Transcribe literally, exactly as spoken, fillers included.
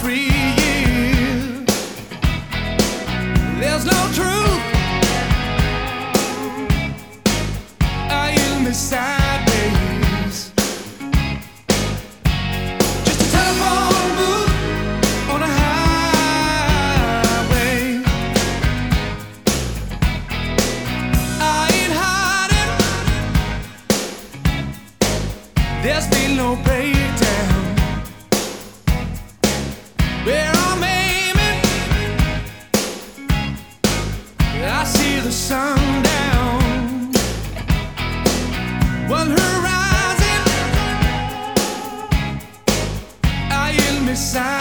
three years. There's no truth. Are you me sideways? Just a telephone booth on a highway. I ain't hiding. There's been no breakdown. Where I'm aiming, I see the sun down. One horizon, I in me sight.